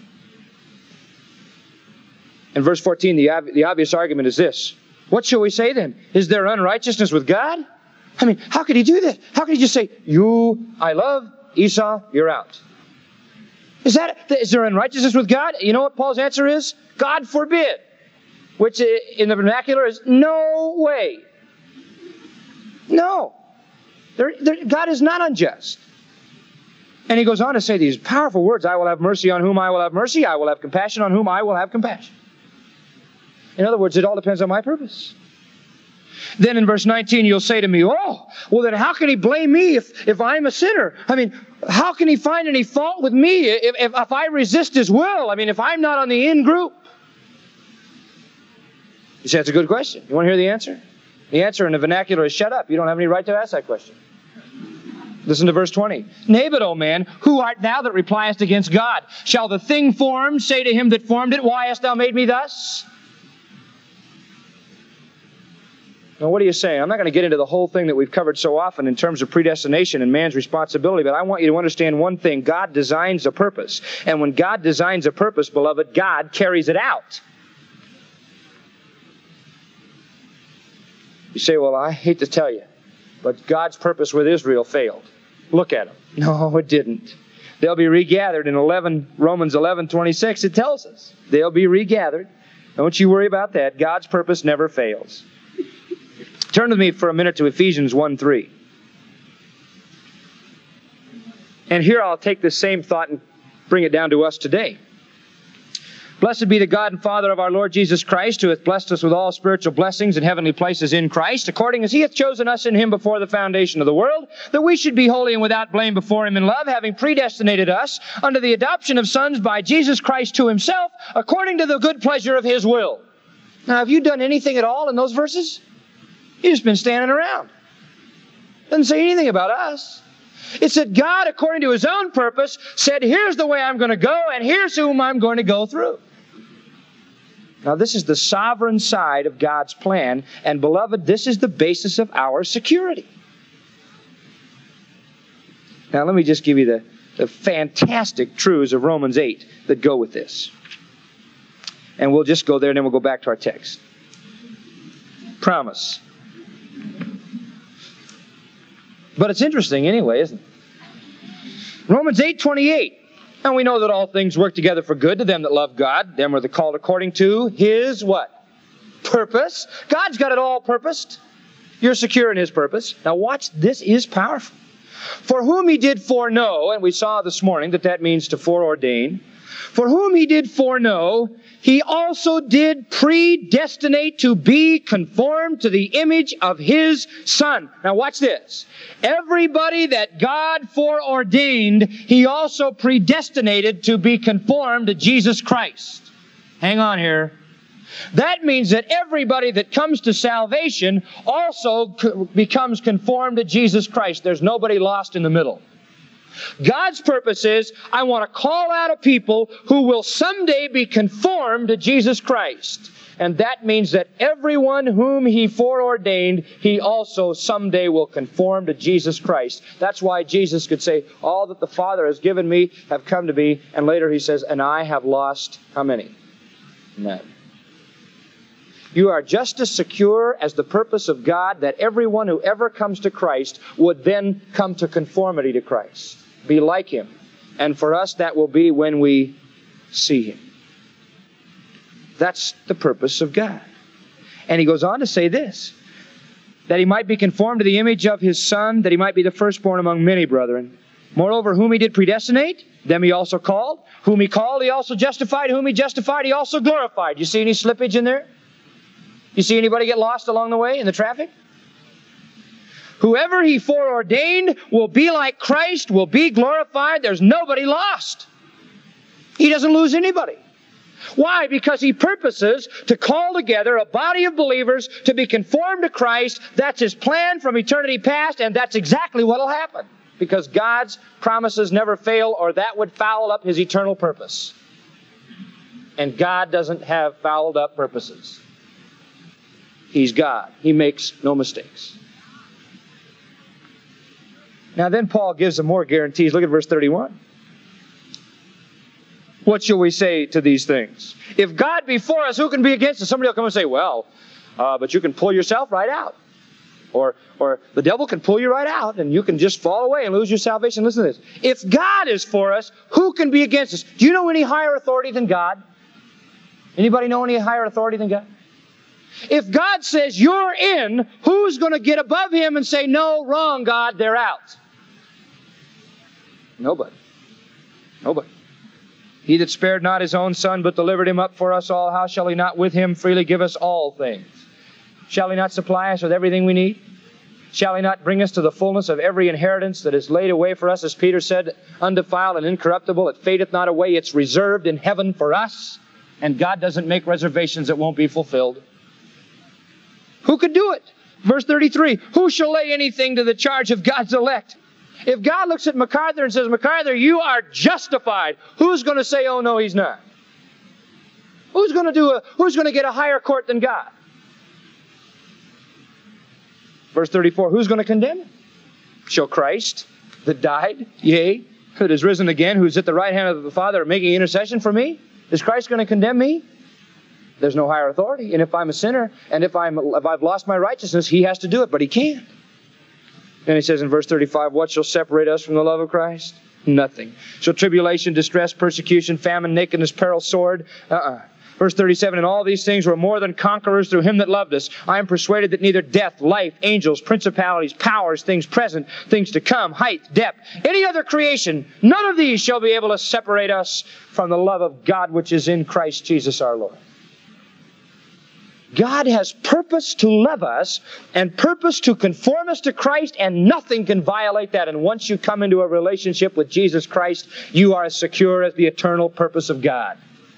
In verse fourteen, the, ob- the obvious argument is this. What shall we say then? Is there unrighteousness with God? I mean, how could he do that? How could he just say, you, I love, Esau, you're out? Is that, is there unrighteousness with God? You know what Paul's answer is? God forbid. Which in the vernacular is no way. No. There, there, God is not unjust. And he goes on to say these powerful words, I will have mercy on whom I will have mercy. I will have compassion on whom I will have compassion. In other words, it all depends on my purpose. Then in verse nineteen, you'll say to me, oh, well then how can he blame me if, if I'm a sinner? I mean, how can he find any fault with me if, if, if I resist his will? I mean, if I'm not on the in group? You say, that's a good question. You want to hear the answer? The answer in the vernacular is shut up. You don't have any right to ask that question. Listen to verse twenty. Nay, but, O man, who art thou that repliest against God? Shall the thing formed say to him that formed it, why hast thou made me thus? Now, what are you saying? I'm not going to get into the whole thing that we've covered so often in terms of predestination and man's responsibility, but I want you to understand one thing. God designs a purpose. And when God designs a purpose, beloved, God carries it out. You say, well, I hate to tell you, but God's purpose with Israel failed. Look at them. No, it didn't. They'll be regathered in eleven, Romans eleven twenty-six. It tells us they'll be regathered. Don't you worry about that. God's purpose never fails. Turn with me for a minute to Ephesians one three. And here I'll take this same thought and bring it down to us today. Blessed be the God and Father of our Lord Jesus Christ, who hath blessed us with all spiritual blessings in heavenly places in Christ, according as he hath chosen us in him before the foundation of the world, that we should be holy and without blame before him in love, having predestinated us unto the adoption of sons by Jesus Christ to himself, according to the good pleasure of his will. Now, have you done anything at all in those verses? You've just been standing around. Doesn't say anything about us. It's that God, according to his own purpose, said, here's the way I'm going to go, and here's whom I'm going to go through. Now, this is the sovereign side of God's plan, and beloved, this is the basis of our security. Now, let me just give you the, the fantastic truths of Romans eight that go with this. And we'll just go there, and then we'll go back to our text. Promise. But it's interesting anyway, isn't it? Romans eight twenty-eight. And we know that all things work together for good to them that love God. Them are the called according to his what? Purpose. God's got it all purposed. You're secure in his purpose. Now watch, this is powerful. For whom he did foreknow, and we saw this morning that that means to foreordain. For whom he did foreknow, he also did predestinate to be conformed to the image of his Son. Now watch this. Everybody that God foreordained, he also predestinated to be conformed to Jesus Christ. Hang on here. That means that everybody that comes to salvation also becomes conformed to Jesus Christ. There's nobody lost in the middle. God's purpose is, I want to call out a people who will someday be conformed to Jesus Christ. And that means that everyone whom he foreordained, he also someday will conform to Jesus Christ. That's why Jesus could say, all that the Father has given me have come to me. And later he says, and I have lost how many? None. You are just as secure as the purpose of God that everyone who ever comes to Christ would then come to conformity to Christ, be like Him. And for us, that will be when we see Him. That's the purpose of God. And He goes on to say this, that He might be conformed to the image of His Son, that He might be the firstborn among many brethren. Moreover, whom He did predestinate, them He also called. Whom He called, He also justified. Whom He justified, He also glorified. You see any slippage in there? You see anybody get lost along the way in the traffic? Whoever He foreordained will be like Christ, will be glorified. There's nobody lost. He doesn't lose anybody. Why? Because He purposes to call together a body of believers to be conformed to Christ. That's His plan from eternity past, and that's exactly what will happen. Because God's promises never fail, or that would foul up His eternal purpose. And God doesn't have fouled up purposes. He's God. He makes no mistakes. Now then Paul gives some more guarantees. Look at verse thirty-one. What shall we say to these things? If God be for us, who can be against us? Somebody will come and say, well, uh, but you can pull yourself right out. Or, or the devil can pull you right out and you can just fall away and lose your salvation. Listen to this. If God is for us, who can be against us? Do you know any higher authority than God? Anybody know any higher authority than God? If God says you're in, who's going to get above Him and say, no, wrong, God, they're out? Nobody. Nobody. He that spared not His own Son, but delivered Him up for us all, how shall He not with Him freely give us all things? Shall He not supply us with everything we need? Shall He not bring us to the fullness of every inheritance that is laid away for us, as Peter said, undefiled and incorruptible? It fadeth not away. It's reserved in heaven for us. And God doesn't make reservations that won't be fulfilled. Who could do it? Verse thirty-three, who shall lay anything to the charge of God's elect? If God looks at MacArthur and says, MacArthur, you are justified, who's going to say, oh no, he's not? Who's going to do a, who's going to get a higher court than God? Verse thirty-four, who's going to condemn him? Shall Christ, that died, yea, that is risen again, who's at the right hand of the Father, making intercession for me? Is Christ going to condemn me? There's no higher authority. And if I'm a sinner, and if, I'm, if I've lost my righteousness, He has to do it, but He can't. Then He says in verse thirty-five, what shall separate us from the love of Christ? Nothing. Shall tribulation, distress, persecution, famine, nakedness, peril, sword? Uh-uh. Verse thirty-seven, and all these things were more than conquerors through Him that loved us. I am persuaded that neither death, life, angels, principalities, powers, things present, things to come, height, depth, any other creation, none of these shall be able to separate us from the love of God which is in Christ Jesus our Lord. God has purpose to love us and purpose to conform us to Christ, and nothing can violate that. And once you come into a relationship with Jesus Christ, you are as secure as the eternal purpose of God.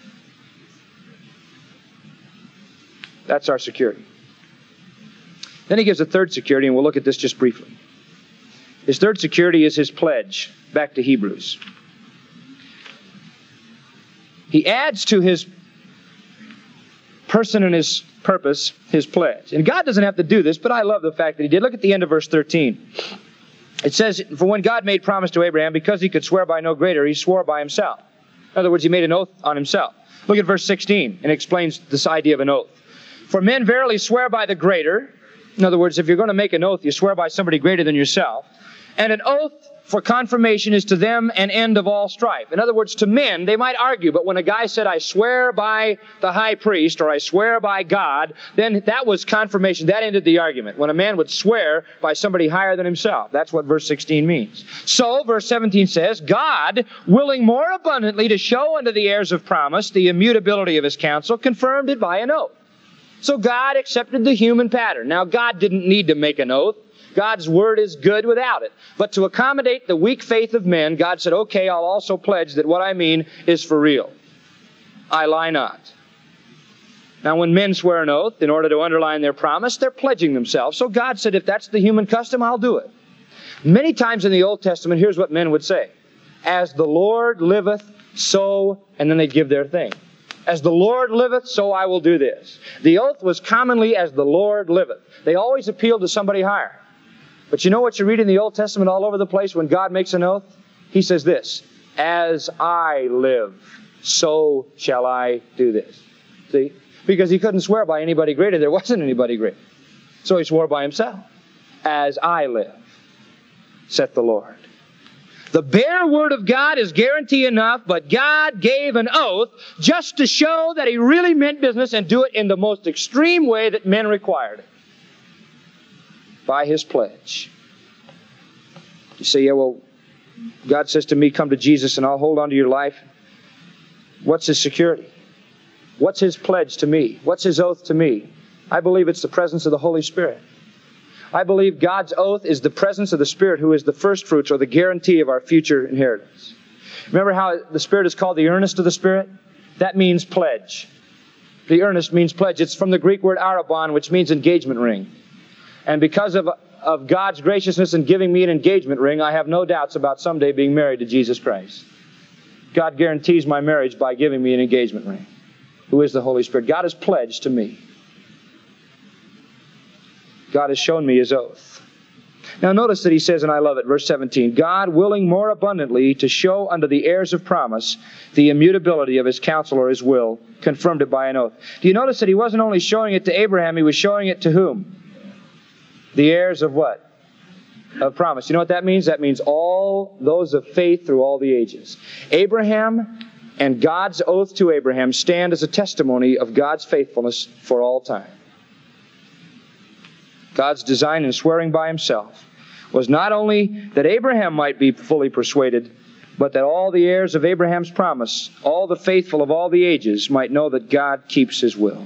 That's our security. Then He gives a third security, and we'll look at this just briefly. His third security is His pledge. Back to Hebrews. He adds to His person and His purpose, His pledge. And God doesn't have to do this, but I love the fact that He did. Look at the end of verse thirteen. It says, for when God made promise to Abraham, because He could swear by no greater, He swore by Himself. In other words, He made an oath on Himself. Look at verse sixteen, and it explains this idea of an oath. For men verily swear by the greater. In other words, if you're going to make an oath, you swear by somebody greater than yourself. And an oath for confirmation is to them an end of all strife. In other words, to men, they might argue, but when a guy said, I swear by the high priest, or I swear by God, then that was confirmation. That ended the argument. When a man would swear by somebody higher than himself. That's what verse sixteen means. So, verse seventeen says, God, willing more abundantly to show unto the heirs of promise the immutability of His counsel, confirmed it by an oath. So God accepted the human pattern. Now, God didn't need to make an oath. God's word is good without it. But to accommodate the weak faith of men, God said, okay, I'll also pledge that what I mean is for real. I lie not. Now, when men swear an oath in order to underline their promise, they're pledging themselves. So God said, if that's the human custom, I'll do it. Many times in the Old Testament, here's what men would say. As the Lord liveth, so, and then they'd give their thing. As the Lord liveth, so I will do this. The oath was commonly as the Lord liveth. They always appealed to somebody higher. But you know what you read in the Old Testament all over the place when God makes an oath? He says this, as I live, so shall I do this. See? because he couldn't swear by anybody greater. There wasn't anybody greater. So he swore by himself. As I live, saith the Lord. The bare word of God is guarantee enough, but God gave an oath just to show that he really meant business and do it in the most extreme way that men required it. By his pledge. You say, yeah, well, God says to me, come to Jesus and I'll hold on to your life. What's his security? What's his pledge to me? What's his oath to me? I believe it's the presence of the Holy Spirit. I believe God's oath is the presence of the Spirit, who is the first fruits or the guarantee of our future inheritance. Remember how the Spirit is called the earnest of the Spirit? That means pledge. The earnest means pledge. It's from the Greek word arabon, which means engagement ring. And because of, of God's graciousness in giving me an engagement ring, I have no doubts about someday being married to Jesus Christ. God guarantees my marriage by giving me an engagement ring, who is the Holy Spirit. God has pledged to me. God has shown me his oath. Now notice that he says, and I love it, verse seventeen, God willing more abundantly to show unto the heirs of promise the immutability of his counsel or his will, confirmed it by an oath. Do you notice that he wasn't only showing it to Abraham, he was showing it to whom? The heirs of what? Of promise. You know what that means? That means all those of faith through all the ages. Abraham and God's oath to Abraham stand as a testimony of God's faithfulness for all time. God's design in swearing by himself was not only that Abraham might be fully persuaded, but that all the heirs of Abraham's promise, all the faithful of all the ages, might know that God keeps his will.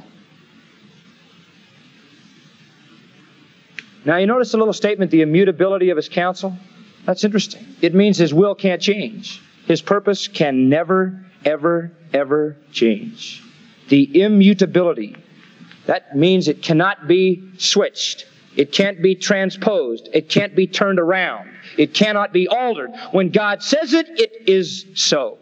Now you notice the little statement, the immutability of his counsel? That's interesting. It means his will can't change. His purpose can never, ever, ever change. The immutability. That means it cannot be switched. It can't be transposed. It can't be turned around. It cannot be altered. When God says it, it is so.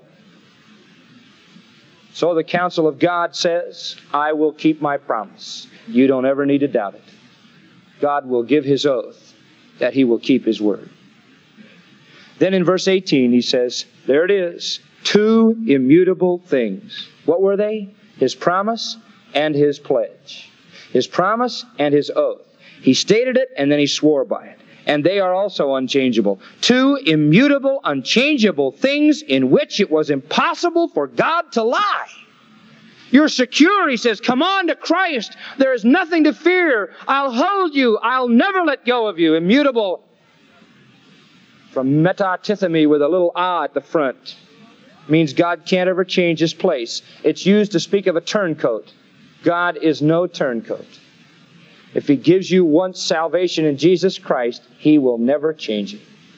So the counsel of God says, I will keep my promise. You don't ever need to doubt it. God will give his oath that he will keep his word. Then in verse eighteen he says, there it is, two immutable things. What were they? His promise and his pledge. His promise and his oath. He stated it and then he swore by it. And they are also unchangeable. Two immutable, unchangeable things in which it was impossible for God to lie. You're secure, he says. Come on to Christ. There is nothing to fear. I'll hold you. I'll never let go of you. Immutable. From metatithemi with a little ah at the front. Means God can't ever change his place. It's used to speak of a turncoat. God is no turncoat. If he gives you once salvation in Jesus Christ, he will never change it.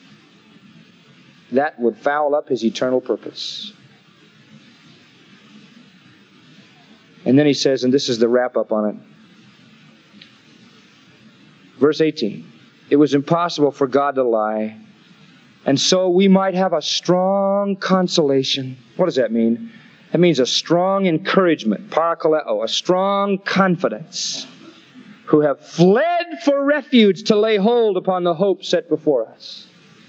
That would foul up his eternal purpose. And then he says, and this is the wrap-up on it. Verse eighteen. It was impossible for God to lie. And so we might have a strong consolation. What does that mean? That means a strong encouragement, parakaleo, a strong confidence, who have fled for refuge to lay hold upon the hope set before us.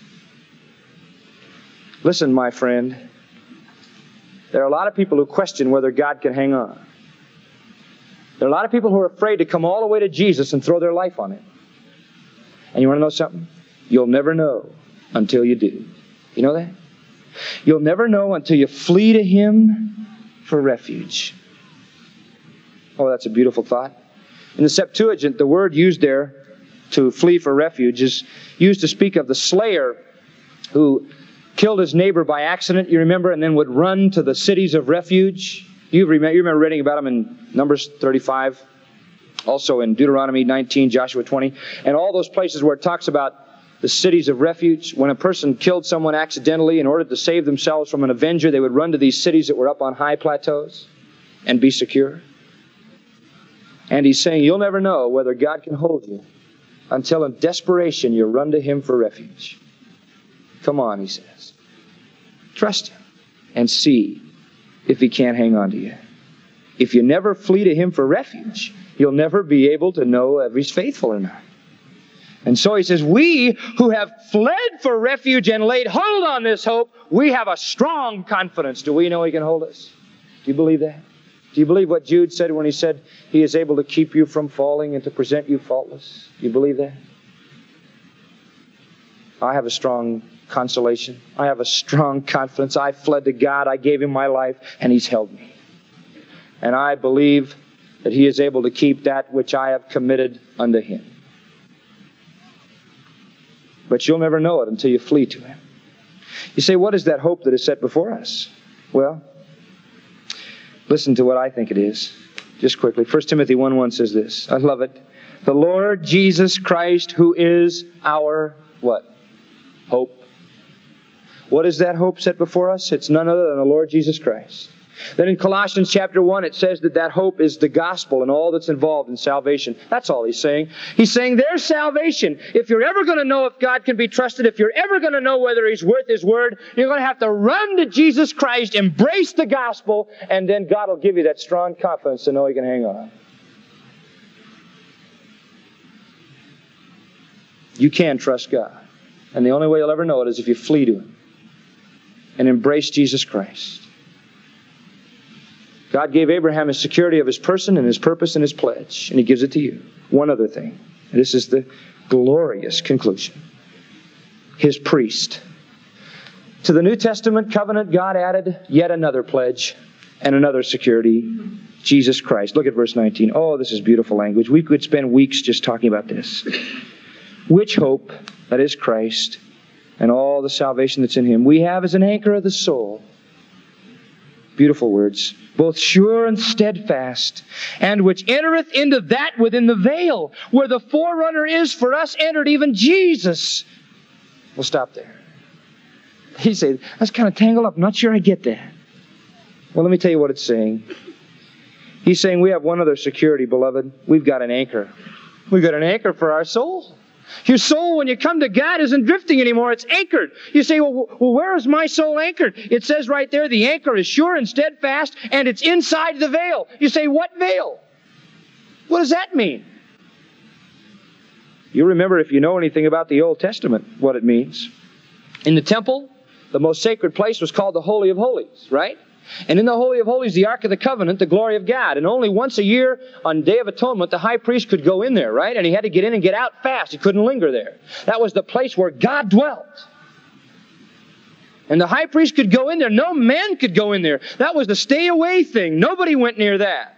Listen, my friend, there are a lot of people who question whether God can hang on. There are a lot of people who are afraid to come all the way to Jesus and throw their life on him. And you want to know something? You'll never know until you do. You know that? You'll never know until you flee to him for refuge. Oh, that's a beautiful thought. In the Septuagint, the word used there to flee for refuge is used to speak of the slayer who killed his neighbor by accident, you remember, and then would run to the cities of refuge. You remember, you remember reading about them in Numbers thirty-five, also in Deuteronomy nineteen, Joshua twenty, and all those places where it talks about the cities of refuge. When a person killed someone accidentally in order to save themselves from an avenger, they would run to these cities that were up on high plateaus and be secure. And he's saying, you'll never know whether God can hold you until in desperation you run to him for refuge. Come on, he says. Trust him and see if he can't hang on to you. If you never flee to him for refuge, you'll never be able to know if he's faithful or not. And so he says, we who have fled for refuge and laid hold on this hope, we have a strong confidence. Do we know he can hold us? Do you believe that? Do you believe what Jude said when he said He is able to keep you from falling and to present you faultless? Do you believe that? I have a strong consolation. I have a strong confidence. I fled to God. I gave Him my life, and He's held me. And I believe that He is able to keep that which I have committed unto Him. But you'll never know it until you flee to Him. You say, what is that hope that is set before us? Well, listen to what I think it is. Just quickly. First Timothy one one says this. I love it. The Lord Jesus Christ, who is our what? Hope. What is that hope set before us? It's none other than the Lord Jesus Christ. Then in Colossians chapter one, it says that that hope is the gospel and all that's involved in salvation. That's all he's saying. He's saying there's salvation. If you're ever going to know if God can be trusted, if you're ever going to know whether He's worth His word, you're going to have to run to Jesus Christ, embrace the gospel, and then God will give you that strong confidence to know you can hang on. You can trust God. And the only way you'll ever know it is if you flee to Him and embrace Jesus Christ. God gave Abraham His security of His person and His purpose and His pledge, and He gives it to you. One other thing. This is the glorious conclusion. His priest. To the New Testament covenant, God added yet another pledge and another security. Jesus Christ. Look at verse nineteen. Oh, this is beautiful language. We could spend weeks just talking about this. Which hope, that is Christ, and all the salvation that's in Him, we have as an anchor of the soul. Beautiful words. Both sure and steadfast, and which entereth into that within the veil, where the forerunner is for us entered, even Jesus. We'll stop there. He said, that's kind of tangled up. I'm not sure I get that. Well, let me tell you what it's saying. He's saying we have one other security, beloved. We've got an anchor. We've got an anchor for our soul. Your soul, when you come to God, isn't drifting anymore. It's anchored. You say, well, well, where is my soul anchored? It says right there, the anchor is sure and steadfast, and it's inside the veil. You say, what veil? What does that mean? You remember, if you know anything about the Old Testament, what it means. In the temple, the most sacred place was called the Holy of Holies, right? And in the Holy of Holies, the Ark of the Covenant, the glory of God. And only once a year on Day of Atonement, the high priest could go in there, right? And he had to get in and get out fast. He couldn't linger there. That was the place where God dwelt. And the high priest could go in there. No man could go in there. That was the stay away thing. Nobody went near that.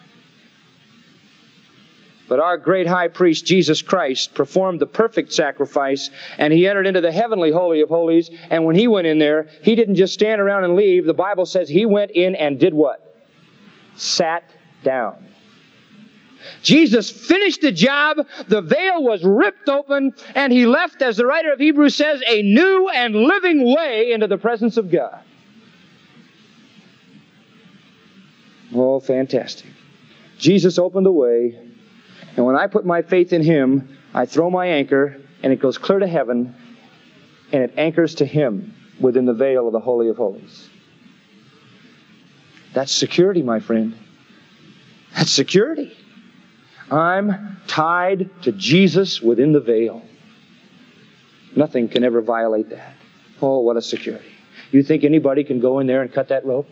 But our great high priest, Jesus Christ, performed the perfect sacrifice, and He entered into the heavenly Holy of Holies. And when He went in there, He didn't just stand around and leave. The Bible says He went in and did what? Sat down. Jesus finished the job. The veil was ripped open, and He left, as the writer of Hebrews says, a new and living way into the presence of God. Oh, fantastic. Jesus opened the way. And when I put my faith in Him, I throw my anchor, and it goes clear to heaven, and it anchors to Him within the veil of the Holy of Holies. That's security, my friend. That's security. I'm tied to Jesus within the veil. Nothing can ever violate that. Oh, what a security. You think anybody can go in there and cut that rope?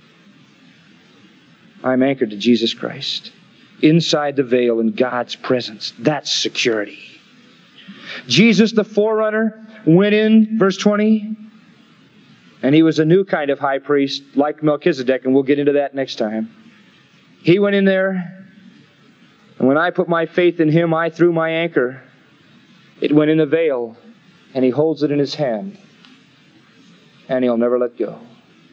I'm anchored to Jesus Christ. Inside the veil in God's presence. That's security. Jesus, the forerunner, went in, verse twenty, and He was a new kind of high priest, like Melchizedek, and we'll get into that next time. He went in there, and when I put my faith in Him, I threw my anchor. It went in the veil, and He holds it in His hand, and He'll never let go.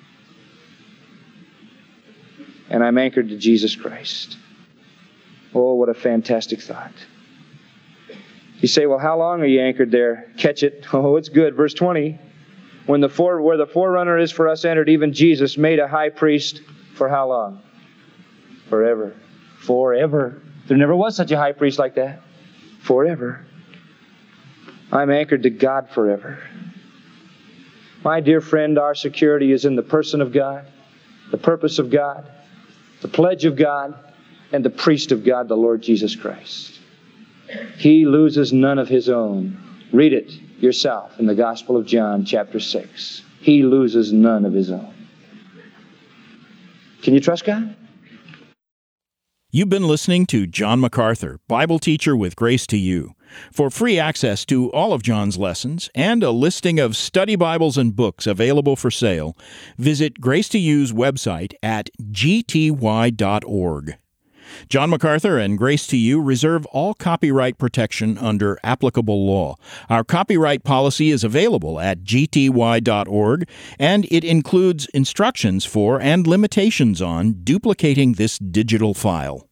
And I'm anchored to Jesus Christ. Oh, what a fantastic thought. You say, well, how long are you anchored there? Catch it. Oh, it's good. Verse twenty. When the fore, where the forerunner is for us entered, even Jesus made a high priest for how long? Forever. Forever. There never was such a high priest like that. Forever. I'm anchored to God forever. My dear friend, our security is in the person of God, the purpose of God, the pledge of God, and the priest of God, the Lord Jesus Christ. He loses none of His own. Read it yourself in the Gospel of John, chapter six. He loses none of His own. Can you trust God?
You've been listening to John MacArthur, Bible teacher with Grace to You. For free access to all of John's lessons and a listing of study Bibles and books available for sale, visit Grace to You's website at g t y dot org. John MacArthur and Grace to You reserve all copyright protection under applicable law. Our copyright policy is available at g t y dot org, and it includes instructions for and limitations on duplicating this digital file.